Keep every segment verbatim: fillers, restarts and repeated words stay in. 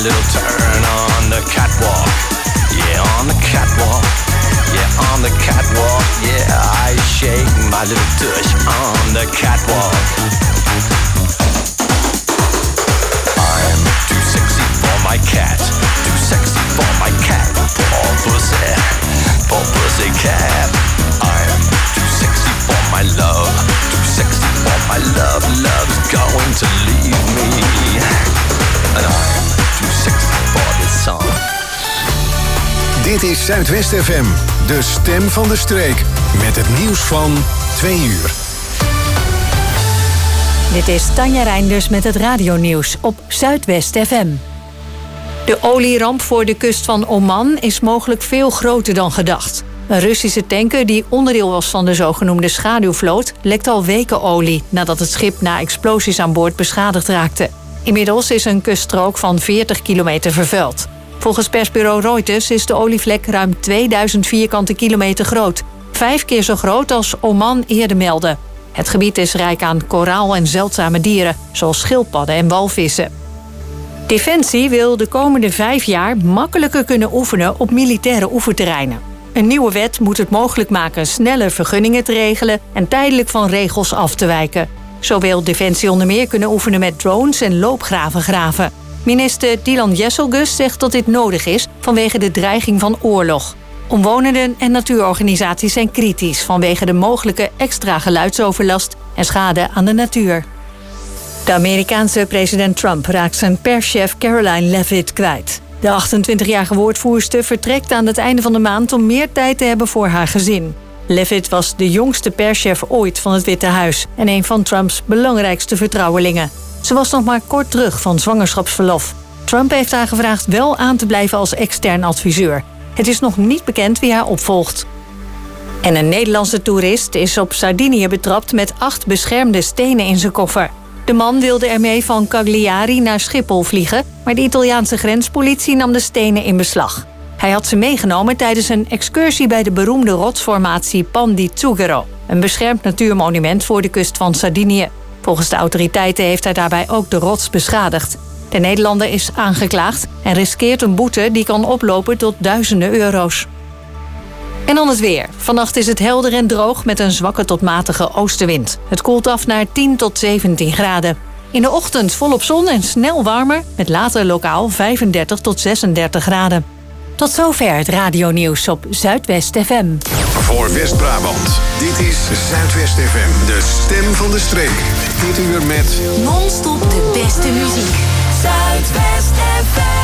little turn on the catwalk. Yeah, on the catwalk. Yeah, on the catwalk. Yeah, I shake my little tush on the catwalk. I'm too sexy for my cat. Too sexy for my cat. Poor pussy. Poor pussy cat. I'm too sexy for my love. Too sexy for my love. Love's going to leave me. And I'm too sexy for this song. Dit is Zuidwest F M, de stem van de streek. Met het nieuws van twee uur. Dit is Tanja Reinders met het radionieuws op Zuidwest F M. De olieramp voor de kust van Oman is mogelijk veel groter dan gedacht. Een Russische tanker die onderdeel was van de zogenoemde schaduwvloot lekt al weken olie nadat het schip na explosies aan boord beschadigd raakte. Inmiddels is een kuststrook van veertig kilometer vervuild. Volgens persbureau Reuters is de olievlek ruim tweeduizend vierkante kilometer groot. Vijf keer zo groot als Oman eerder meldde. Het gebied is rijk aan koraal en zeldzame dieren, zoals schildpadden en walvissen. Defensie wil de komende vijf jaar makkelijker kunnen oefenen op militaire oefenterreinen. Een nieuwe wet moet het mogelijk maken sneller vergunningen te regelen en tijdelijk van regels af te wijken. Zo wil Defensie onder meer kunnen oefenen met drones en loopgraven graven. Minister Dylan Jesselgus zegt dat dit nodig is vanwege de dreiging van oorlog. Omwonenden en natuurorganisaties zijn kritisch vanwege de mogelijke extra geluidsoverlast en schade aan de natuur. De Amerikaanse president Trump raakt zijn perschef Caroline Leavitt kwijt. De achtentwintigjarige woordvoerster vertrekt aan het einde van de maand om meer tijd te hebben voor haar gezin. Leavitt was de jongste perschef ooit van het Witte Huis en een van Trumps belangrijkste vertrouwelingen. Ze was nog maar kort terug van zwangerschapsverlof. Trump heeft haar gevraagd wel aan te blijven als extern adviseur. Het is nog niet bekend wie haar opvolgt. En een Nederlandse toerist is op Sardinië betrapt met acht beschermde stenen in zijn koffer. De man wilde ermee van Cagliari naar Schiphol vliegen, maar de Italiaanse grenspolitie nam de stenen in beslag. Hij had ze meegenomen tijdens een excursie bij de beroemde rotsformatie Pan di Zughero, een beschermd natuurmonument voor de kust van Sardinië. Volgens de autoriteiten heeft hij daarbij ook de rots beschadigd. De Nederlander is aangeklaagd en riskeert een boete die kan oplopen tot duizenden euro's. En dan het weer. Vannacht is het helder en droog met een zwakke tot matige oostenwind. Het koelt af naar tien tot zeventien graden. In de ochtend volop zon en snel warmer, met later lokaal vijfendertig tot zesendertig graden. Tot zover het radionieuws op Zuidwest F M. Voor West-Brabant, dit is Zuidwest F M, de stem van de streek. Dit uur met non-stop de beste muziek. Zuidwest F M.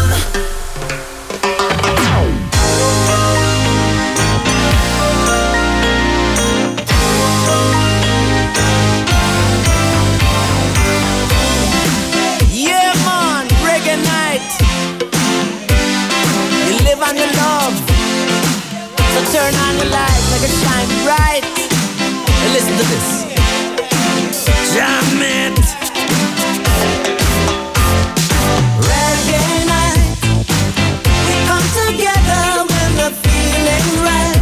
Yeah man, reggae night. You live on your love. So turn on your light, make it shine bright. And listen to this. Jam it. Reggae night. We come together when the feeling right.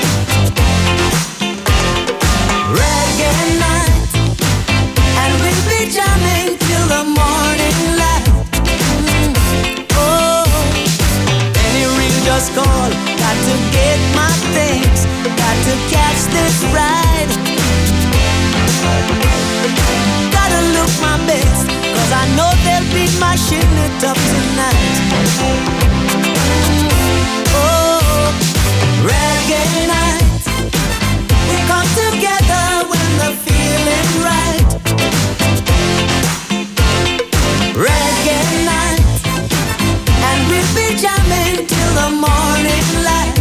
Reggae night. And we'll be jamming till the morning light. Mm. Oh, any ring just call. Got to get my things. Got to catch this ride. Gotta look my best, cause I know they'll be mashing it up tonight. Oh, reggae night. We come together when the feeling right. Reggae night. And we'll be jamming till the morning light.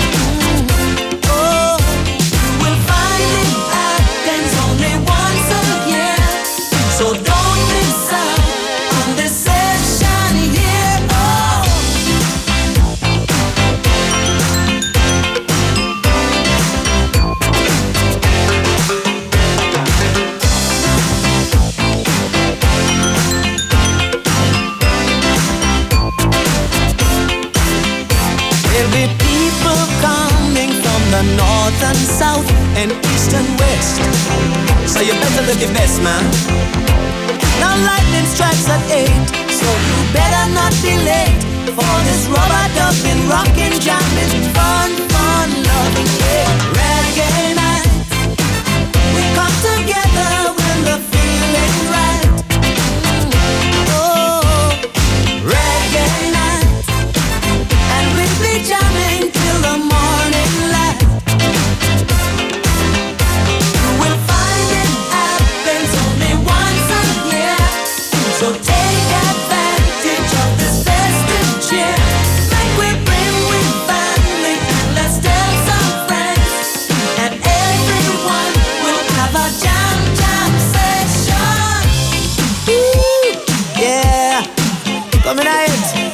Oh, you will find it happens only once a year. So don't miss out on this session here. Oh. There'll be people coming from the north and south and east and west. So you better look your best, man. Now lightning strikes at eight, so you better not be late for this rubber ducking, rocking, jamming, fun, fun, loving, yeah. Reggae night, we come together when the feeling's right. Oh, reggae night, and we'll be jamming till the morning light. You will find it happens only once a year, so take advantage of this festive cheer. Like we bring with family, and let's tell some friends, and everyone will have a jam jam session. Ooh, yeah, coming out.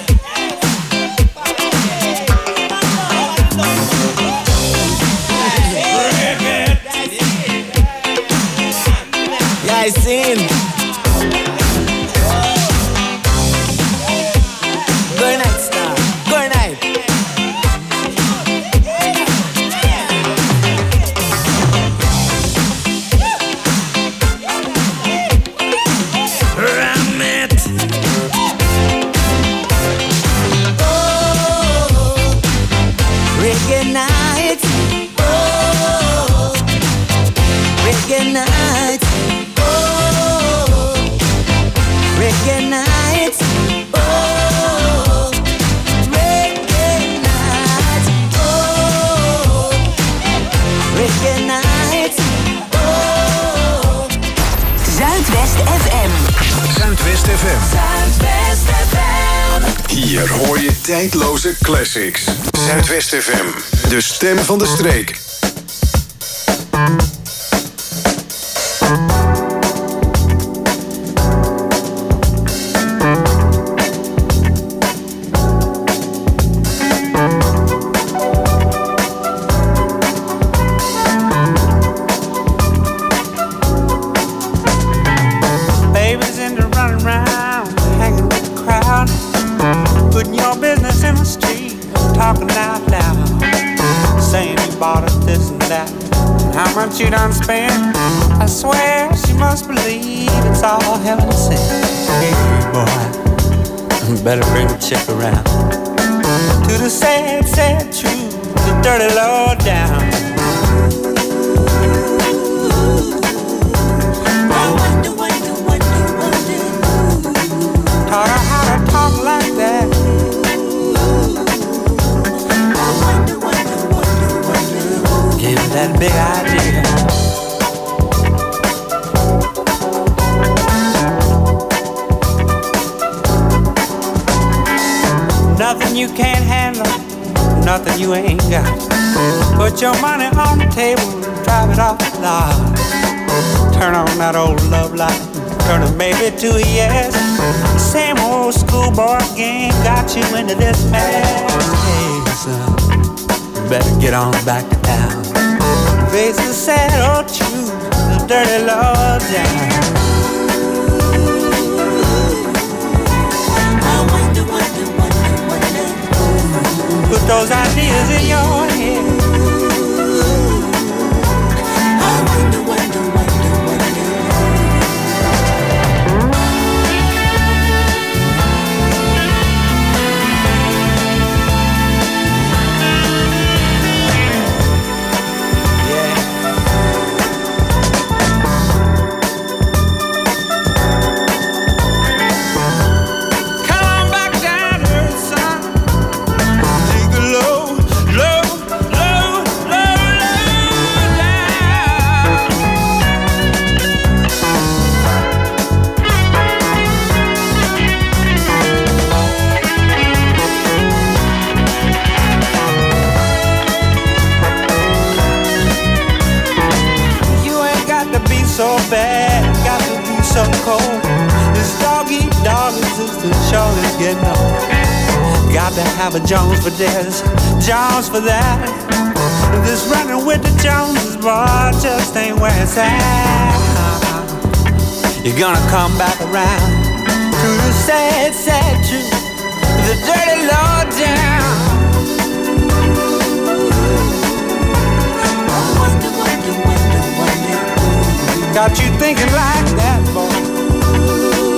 Yeah, I seen. Good night, star. Good night. Ram it. Oh, reggae night. Oh, reggae night. Oh, reggae night. Oh, reggae night. Oh, reggae night. Oh, Zuidwest F M. Zuidwest F M. Zuidwest F M. Hier hoor je tijdloze classics. Zuidwest F M. De stem van de streek. Babies into running around, hanging with the crowd, putting your business in the street, talking out loud, saying you bought us this and that, and how much you done spent. I swear she must believe it's all heaven sent. Hey boy, better bring the chick around to the sad, sad truth, the dirty low down. Taught her how to talk like that. Gave her that big idea. Nothing you can't handle, nothing you ain't got. Put your money on the table, drive it off the lot. Turn on that old love light, turn a maybe to a yes. Same old schoolboy game got you into this mess. Hey son, you better get on back to town. Face the sad old truth, the dirty low down. Put those ideas in your head. I wonder, wonder, wonder, wonder. Yeah. Come on back down here, son. Take a low, low, low, low, low down. You ain't got to be so bad, got to be so cold. This dog eat dog existence sure is getting old. Got to have a Jones for this, Jones for that. This running with the Joneses, boy, just ain't where it's at. You're gonna come back around to the sad, sad truth, the dirty low down. Wonder, wonder, wonder, wonder. Got you thinking like that, boy.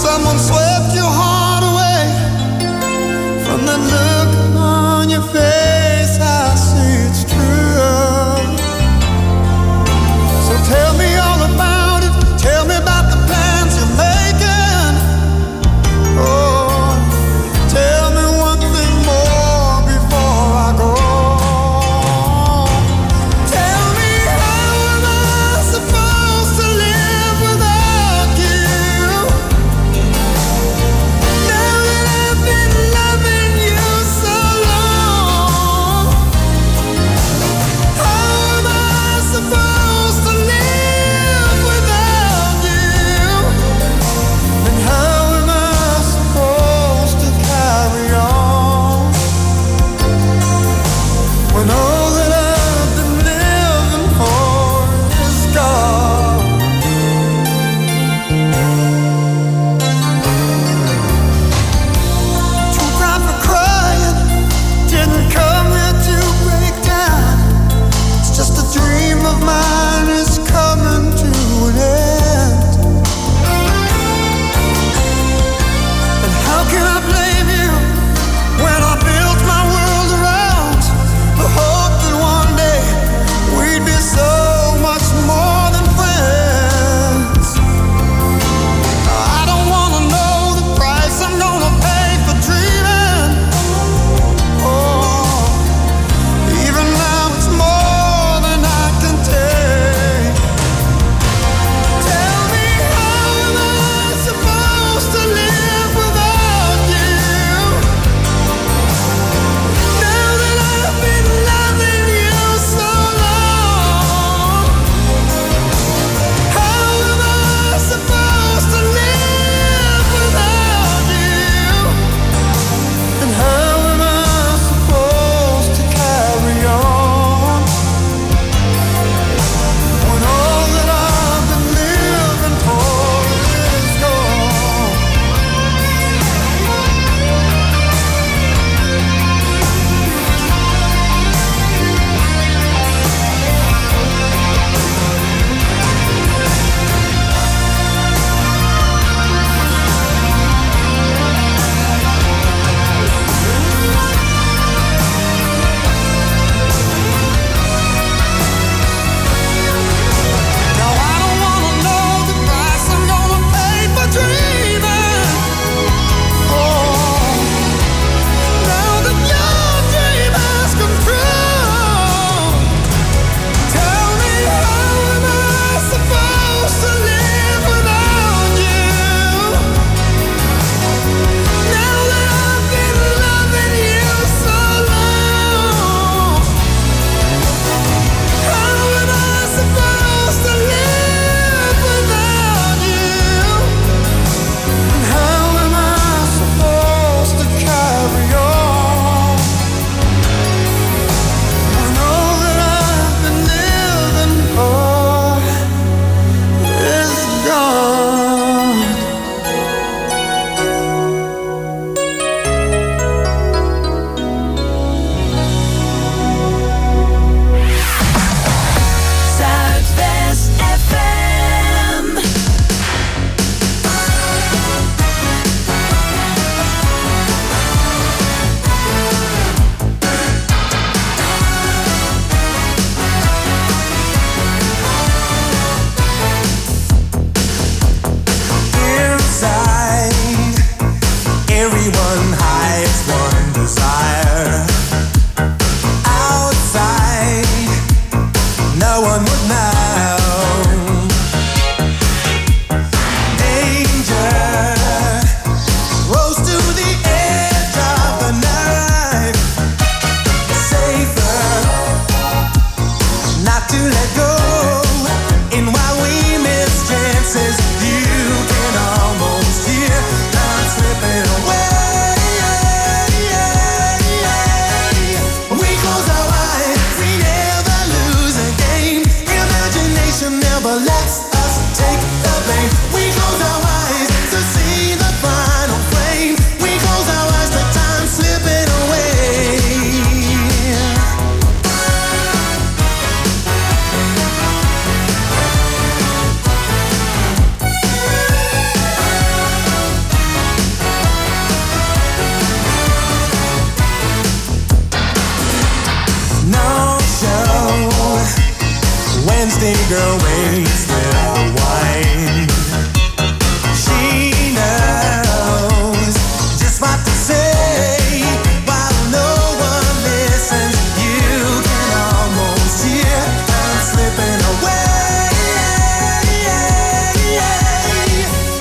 someone swept your heart away. From the look on your face, I see it's true. So tell me all about it. Tell me about the plans you're making. Oh, tell me one thing more before I go. Tell me, how am I supposed to live without you?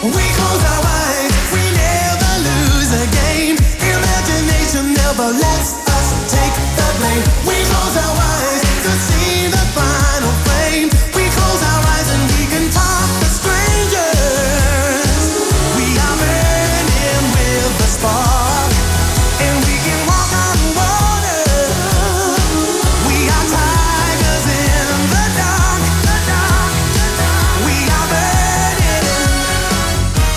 We close our eyes, we never lose again. Imagination never lets us take the blame. We close our eyes to see the final flame. We close our eyes and we can talk to strangers. We are burning with the spark, and we can walk on water. We are tigers in the dark. We are burning.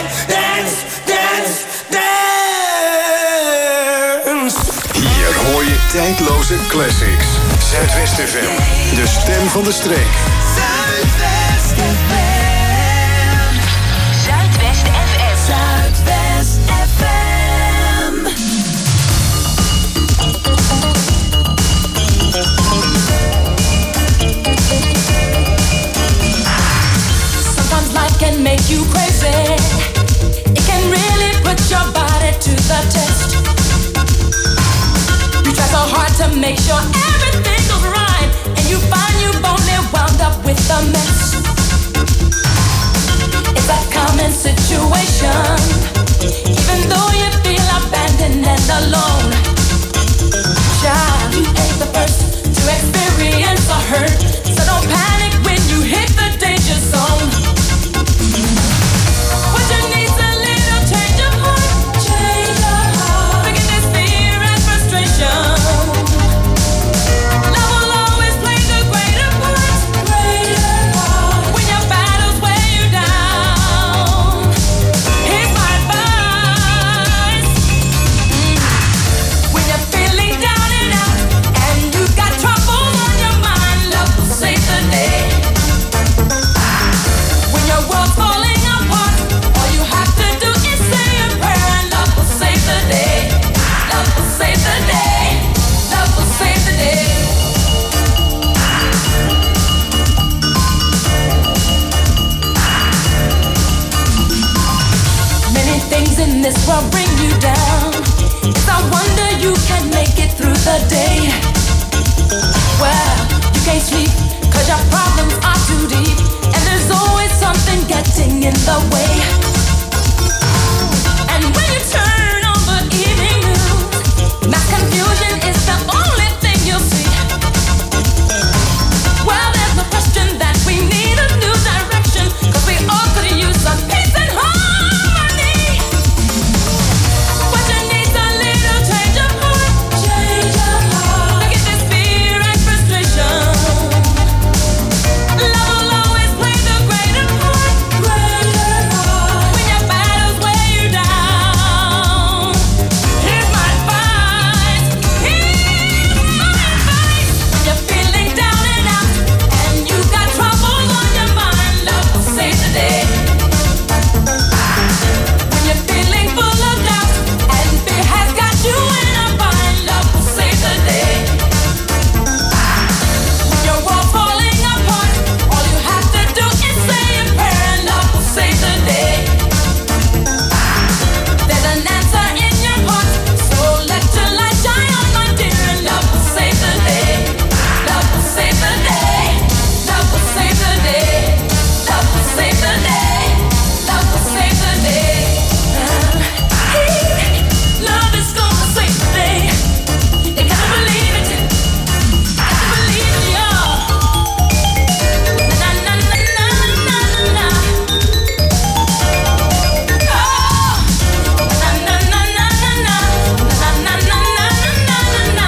dance, dance, dance. Hier hoor je tijdloze classics. Zuidwest F M, de stem van de streek. Zuidwest F M. Zuidwest F M. Zuidwest F M. Sometimes life can make you crazy. It can really put your body to the test. You try so hard to make sure everything goes right, and you find you've only wound up with a mess. It's a common situation, even though you feel abandoned and alone. Child, you ain't the first to experience a hurt, so don't panic when you hit the danger zone. What you need's a little change of heart, change of heart. Forget this fear and frustration. Love will always play the greater part, greater part. When your battles weigh you down, here's my advice. When you're feeling down and out, and you got trouble on your mind, love will save the day. When your world's falling apart, all you have to do is say a prayer, and love will save the day. Love will save the day. Love will save the day. Many things in this world bring you down. It's a wonder you can make it through the day. Well, you can't sleep cause your problems are too deep, and there's always something getting in the way. And when you turn on the evening news, mass confusion is the only thing you'll see. Well, there's no question that we need a new direction, cause we all could use some peace and harmony. What you need's a little change of heart, change of heart. Forget this fear and frustration. Love will always play the greater part, greater part. When your battles weigh you down, here's my advice, here's my advice. When you're feeling down and out, and you got trouble on your mind, love will save the day. When you're feeling full of doubt, and fear has got you in a bind, love will save the day. When your world's falling apart, all you have to do is say a prayer, and love will save the day. There's an answer in your heart, so let your light shine on, my dear, and love will save the day. Love will save the day. Love will save the day. Love will save the day. Love will save the day. Love is gonna save the day. You gotta believe it. Gotta believe it, y'all. Na na na na na na na. Oh. Na na na na na na. Na na na na na na na.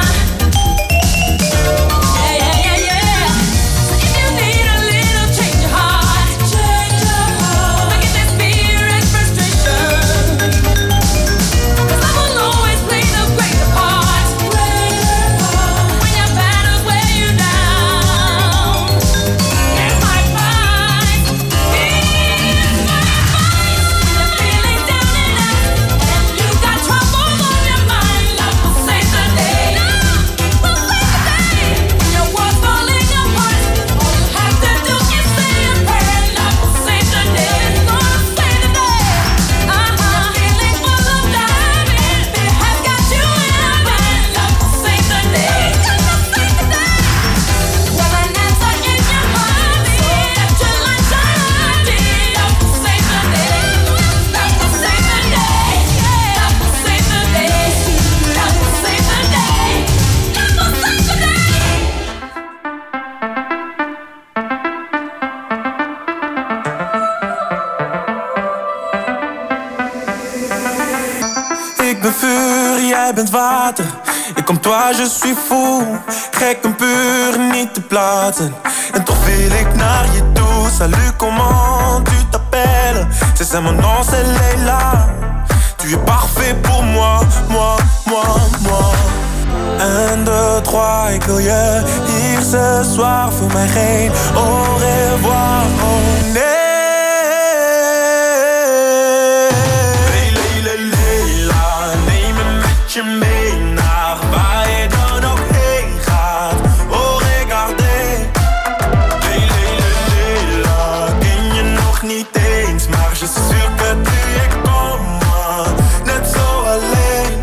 Yeah yeah yeah yeah. So if you need a little change of heart, change of heart. Forget this fear and frustration. Cause love will always play the greater part, greater part. When your battles weigh you down, here's my advice, here's my advice. When you're feeling down and out, and you got trouble on your mind, love will save the day. Love will save the day. When your world's falling apart, all you have to do is say a prayer, and love will save the day. Gonna save the day. Uh-huh. Feeling full of doubt, and fear has got you in a bind, love will save the day. Gonna save the day. There's an answer in your heart, so let your light shine on, dear. Love will save the day. Love will save the day. Love will save the day. Love will save the day. Love will save the day. Ik ben vuur, jij bent water. Ik kom toi, je suis fou. Gek en puur, niet te plaatsen. En toch wil ik naar je toe. salut, comment tu t'appelles? C'est ça mon nom, c'est Leila. Tu es parfait pour moi, moi, moi, moi. Un, deux, trois, ik wil je hier ce soir. Voor mij geen au revoir, oh nee. Leila, Leila, neem me met je mee naar waar je dan ook heen gaat. Oh, regardez. Leila, Leila, ken je nog niet eens, maar je suis sûr que tu es comme moi, net zo alleen.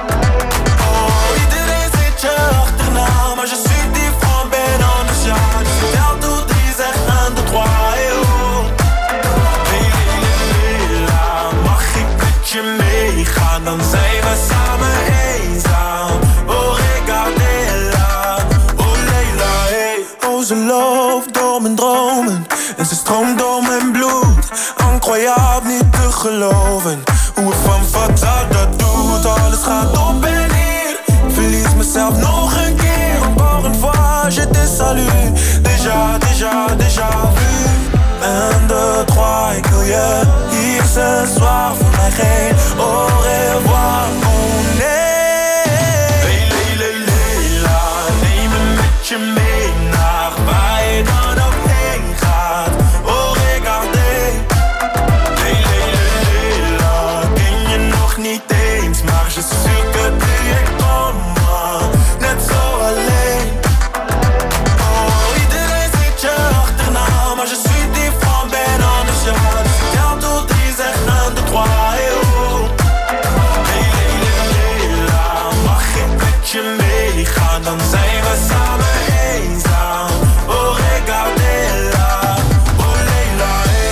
Maar je suis différent, ben anders, ja. Dus vertel toe drie, zeg un, deux, trois, et oh. Hey, Leila, mag ik met je meegaan? Dan zijn we samen eenzaam. Oh, regardez-la, oh Leila, hey. Oh, ze loopt door mijn dromen en ze stroomt door mijn bloed. Incroyable, niet te geloven hoe het van fataal dat doet. Alles gaat op en neer, verlies mezelf nog een keer. Encore une fois, je te salue. Déjà, déjà, déjà vu. Un, deux, trois, ik wil je hier ce soir. Voor mij geen au revoir, oh nee. Hey, Leila, Leila, neem me met je mee naar waar je dan ook heen gaat. Oh, regardez. Hey, Leila, Leila, ken je nog niet eens, maar je suis sûr que tu es comme moi, net zo alleen. Oh, iedereen zit je achterna, maar je suis différent, ben anders, ja. Dus vertel toe drie, zeg un, deux, trois, et oh. Hey, Leila, Leila, mag ik met je meegaan? Dan zijn we samen eenzaam. Oh, regardez-la, oh Leila, hey.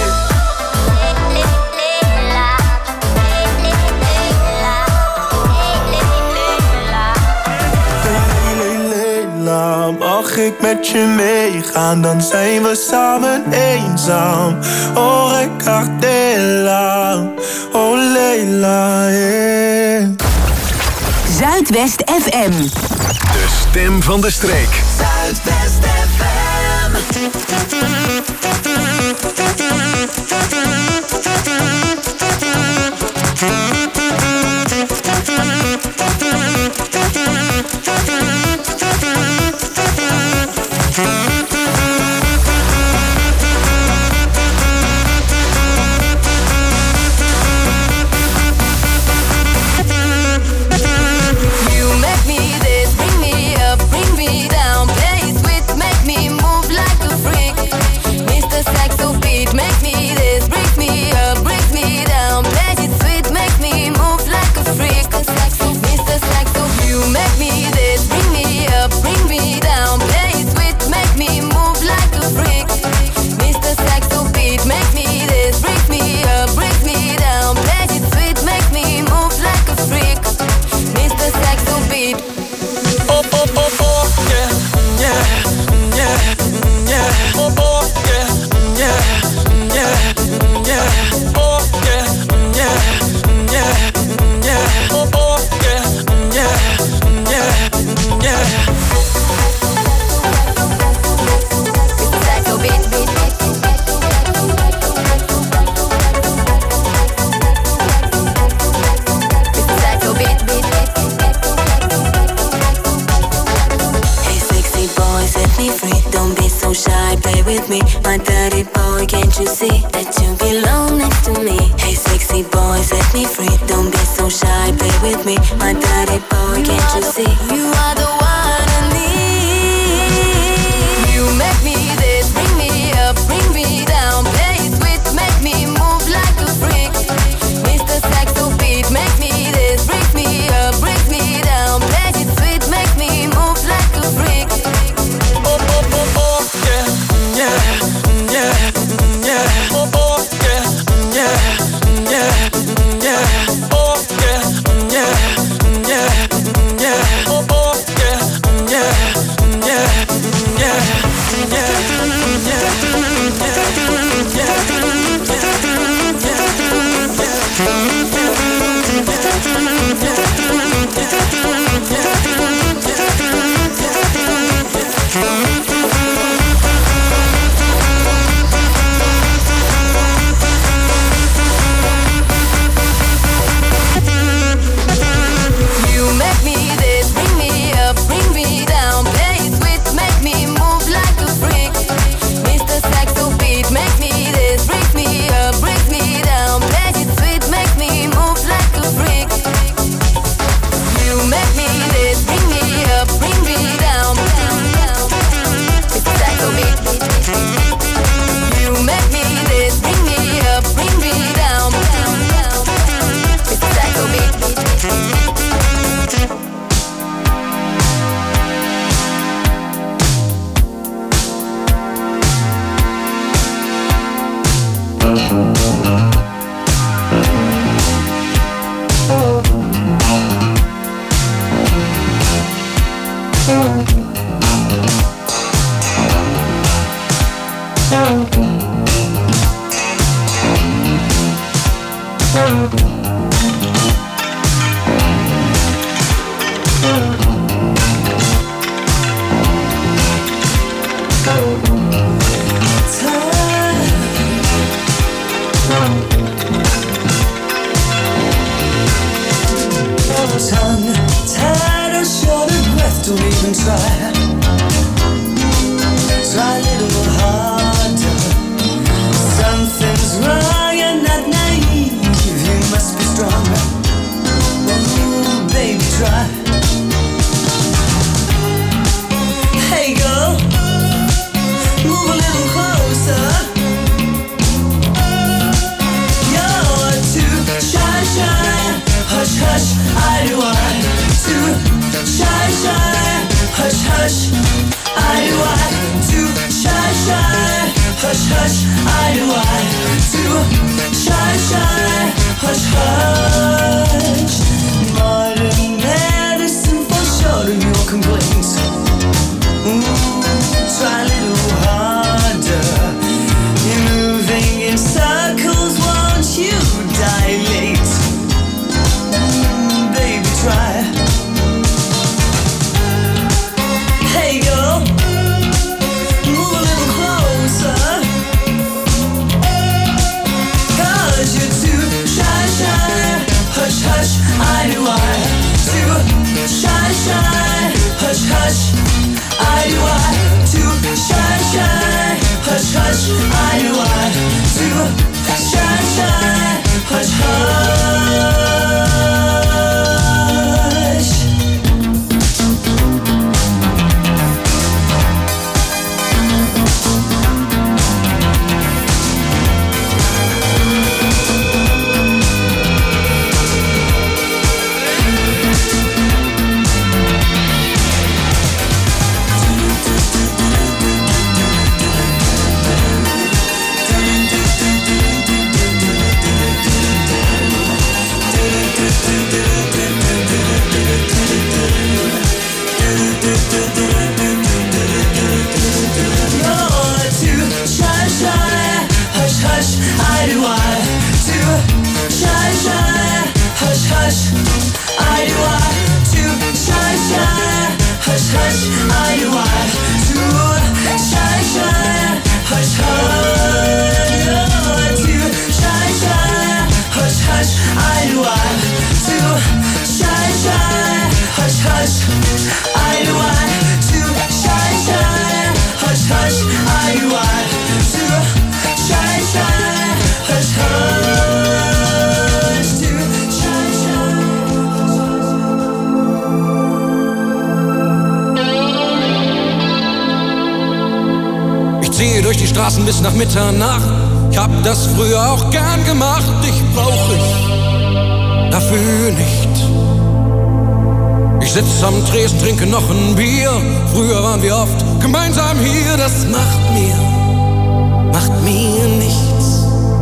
Leila, mag ik met je meegaan? Dan zijn we samen eenzaam. Oh, regardez-la, oh Leila, yeah. Zuidwest F M. De stem van de streek. Zuidwest F M. yeah, yeah, yeah, yeah, yeah, oh, oh, Bis nach Mitternacht, ich hab das früher auch gern gemacht, dich brauch ich dafür nicht. Ich sitz am Tresen, trinke noch ein Bier, früher waren wir oft gemeinsam hier, das macht mir, macht mir nichts.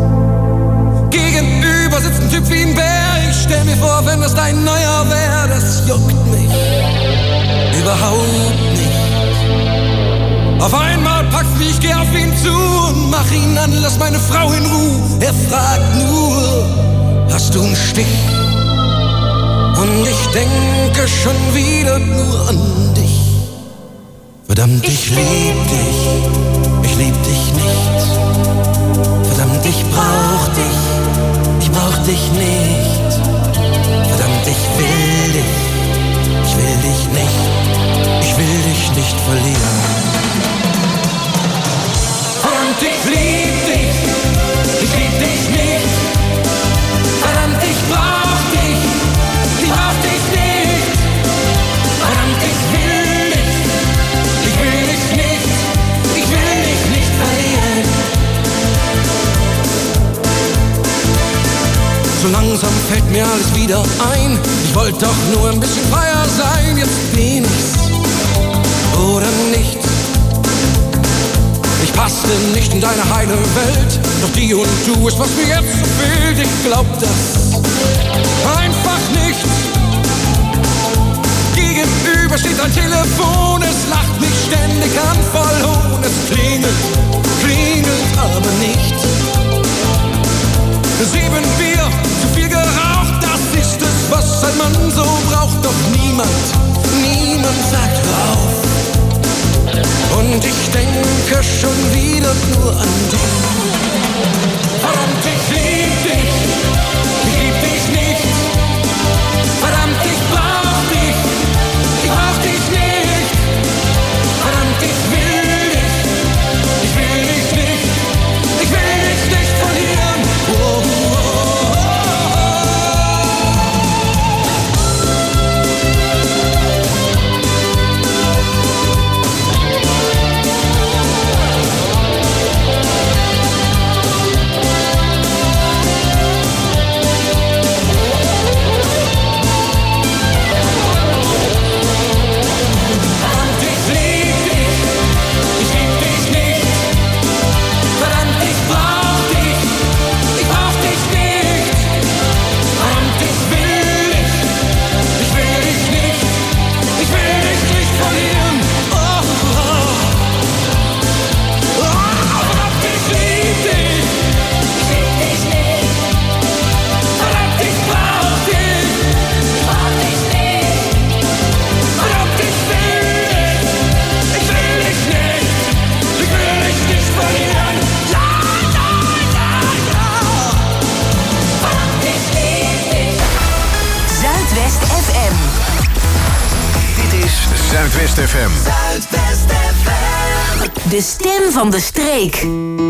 Gegenüber sitzt ein Typ wie ein Bär, ich stell mir vor, wenn das dein neuer wär, das juckt mich überhaupt nicht. Auf einmal packt's mich, ich geh auf ihn zu und mach ihn an, lass meine Frau in Ruhe. Er fragt nur, hast du einen Stich? Und ich denke schon wieder nur an dich. Verdammt, ich lieb dich, ich lieb dich nicht. Verdammt, ich brauch dich, ich brauch dich nicht. Verdammt, ich will dich, ich will dich nicht. Ich will dich nicht verlieren. Verdammt, ich lieb dich, ich lieb dich nicht. Verdammt, ich brauch dich, ich brauch dich nicht. Verdammt, ich will dich, ich will dich nicht. Ich will dich nicht verlieren. So langsam fällt mir alles wieder ein. Ich wollte doch nur ein bisschen freier sein. Jetzt bin ich's oder nicht. Ich passte nicht in deine heile Welt, doch die und du ist, was mir jetzt so fehlt. Ich glaub das einfach nicht. Gegenüber steht ein Telefon, es lacht mich ständig an, voll Hohn. Es klingelt, klingelt aber nicht. Sieben Bier, zu viel geraucht, Zuidwest F M. Dit is Zuidwest F M. Zuidwest F M. De stem van de streek.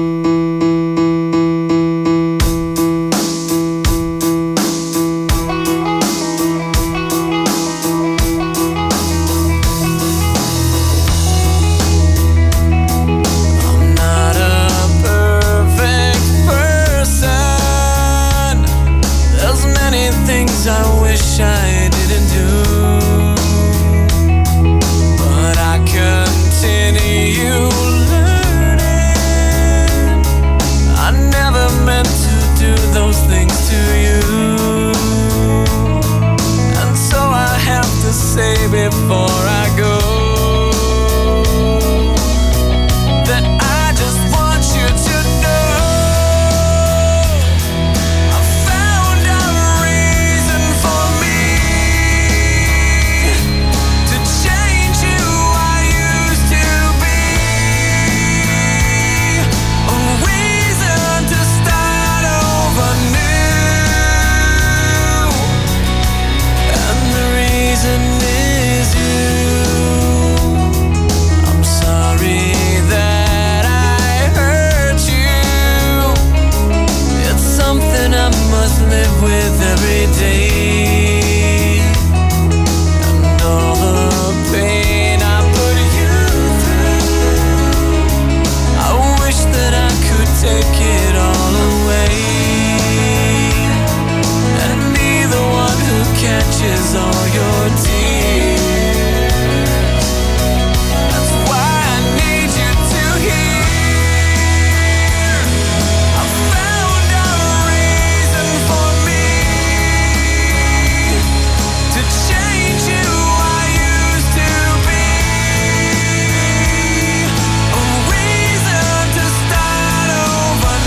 I wish I didn't do, but I continue learning. I never meant to do those things to you, and so I have to say before I go that I just want you to know live with every day, and all the pain I put you through, I wish that I could take it all away and be the one who catches all your tears. That's why I need you to hear I found a reason for me to change who I used to be, a reason to start over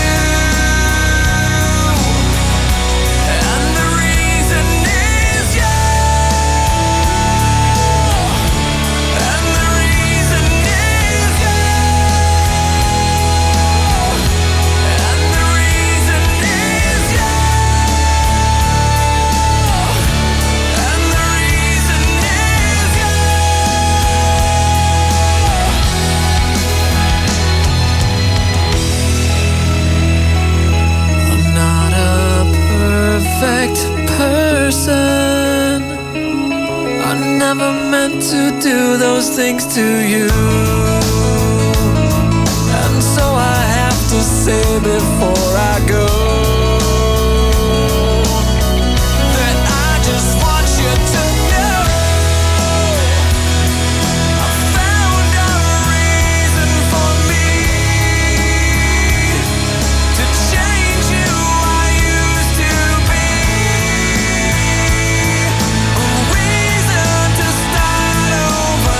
new, and the reason is you, and the reason is you, and the reason is you, and the reason is you. I'm not a perfect person. I never meant to do those things to you, and so I have to say before I go that I just want you to know I found a reason for me to change who I used to be, a reason to start over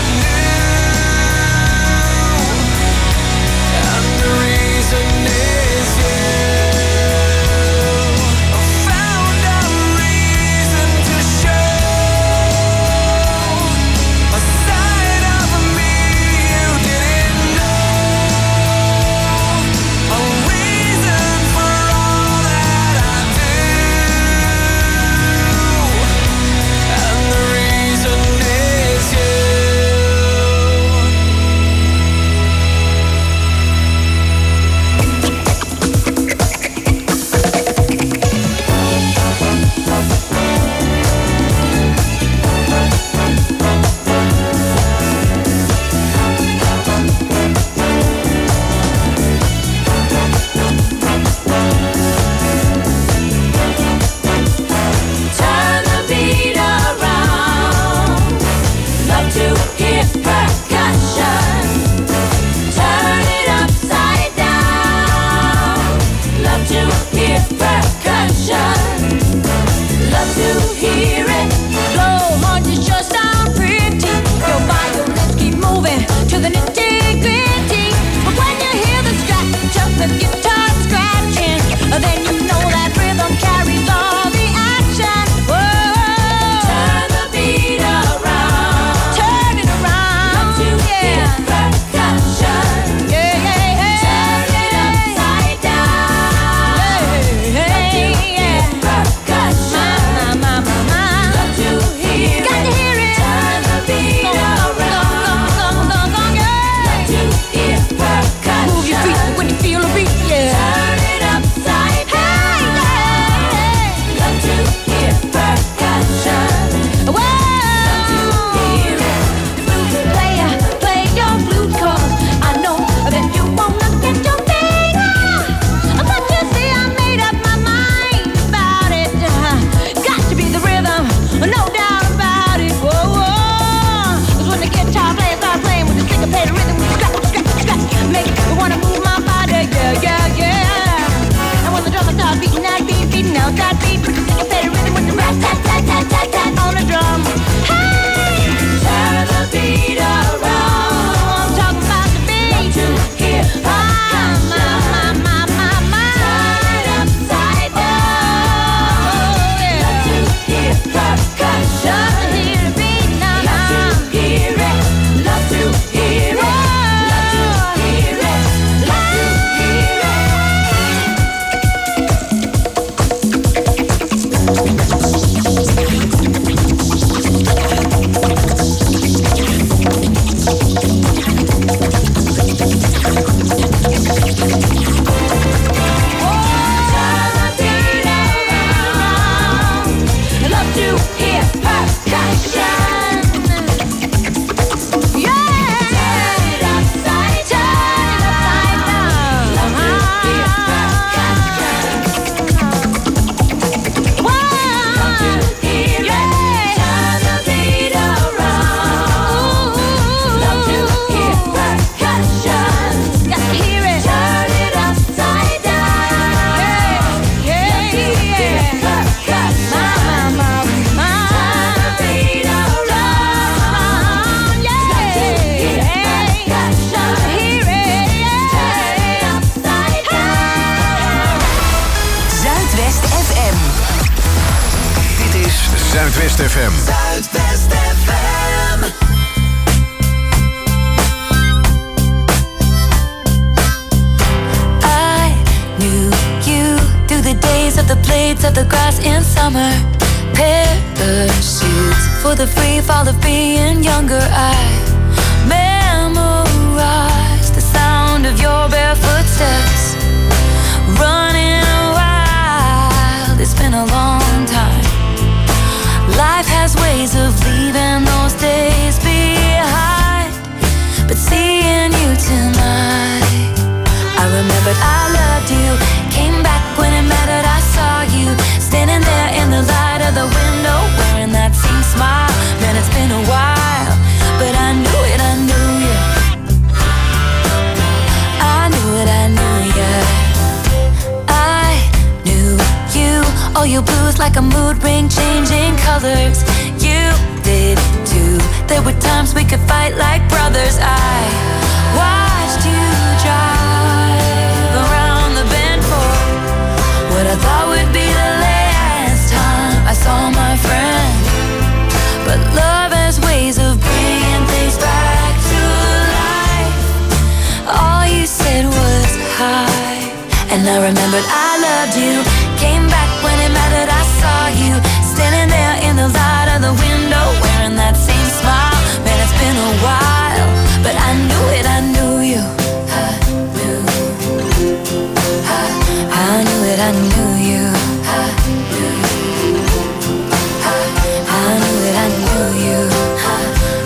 new, and the reason is you. Zuidwest F M. Zuidwest F M. I knew you through the days of the blades of the grass in summer. Parachutes for the free fall of being younger. I memorized the sound of your bare footsteps. Running wild, it's been a long time. Life has ways of leaving those days behind. But seeing you tonight, I remembered I loved you. Came back when it mattered, I saw you standing there in the light of the window, wearing that same smile. Man, it's been a while, but I knew it, I knew you. I knew it, I knew you. I knew you. All your blues like a mood ring, changing colors. You did too. There were times we could fight like brothers. I watched you drive around the bend for what I thought would be the last time I saw my friend. But love has ways of bringing things back to life. All you said was hi, and I remembered I loved you. Came back when it mattered, I saw you standing there in the light of the window, wearing that same smile. Man, it's been a while, but I knew it, I knew you. I knew, I, I knew it, I knew you. I knew, I, I knew it, I knew you. I,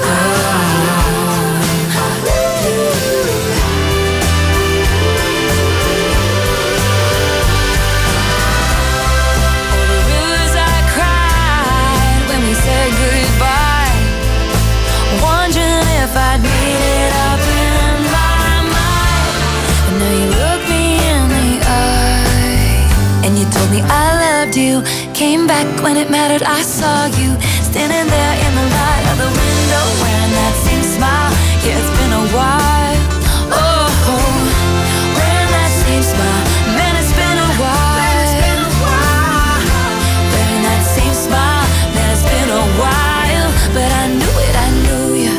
if I'd made it up in my mind. And now you look me in the eye, and you told me I loved you. Came back when it mattered, I saw you standing there in the light of the window, wearing that same smile. Yeah, it's been a while. Oh, wearing that same smile. Man, it's been a while. Wearing that same smile. Man, it's been a while. But I knew it, I knew you.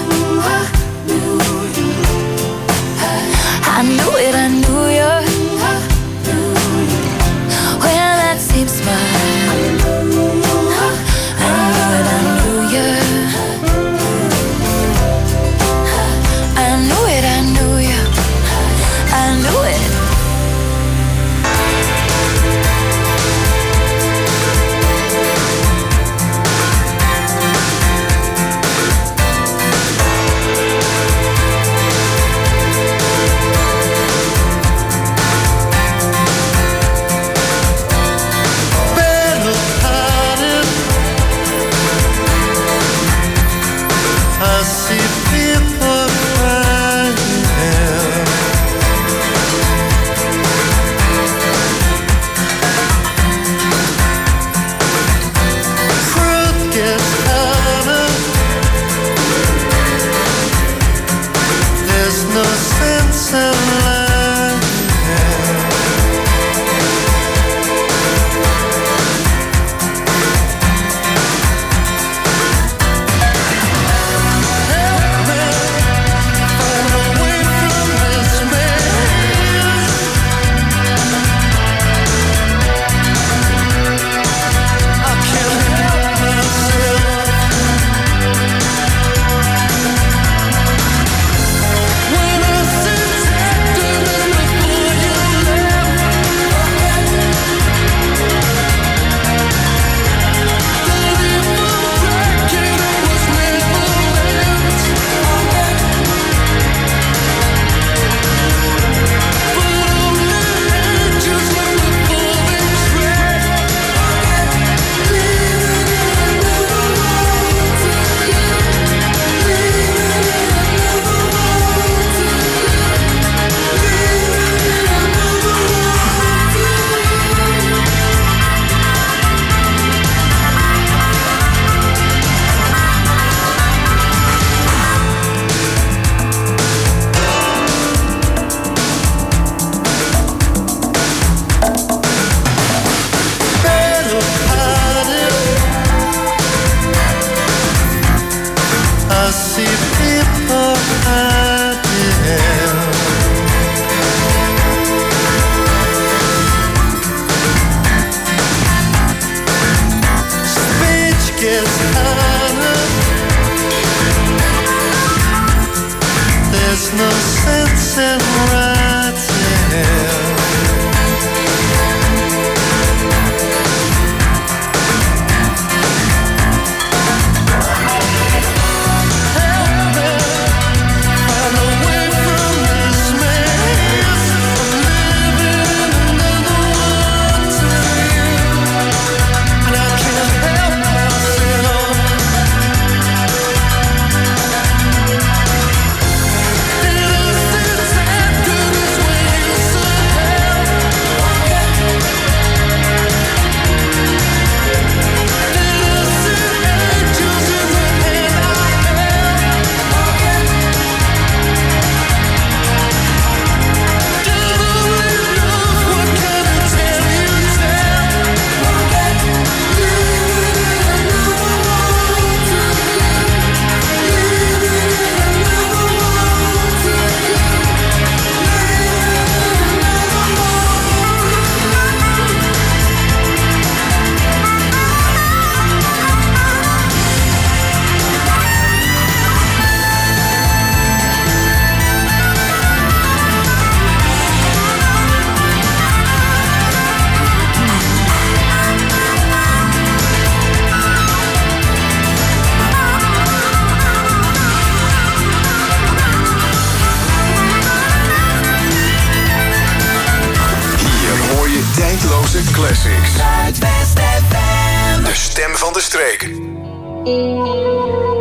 I knew it, I knew you. Well, that same smile. I knew it, I knew you. I knew it, There's no sense in writing. Classics. Zuidwest F M. De stem van de streek.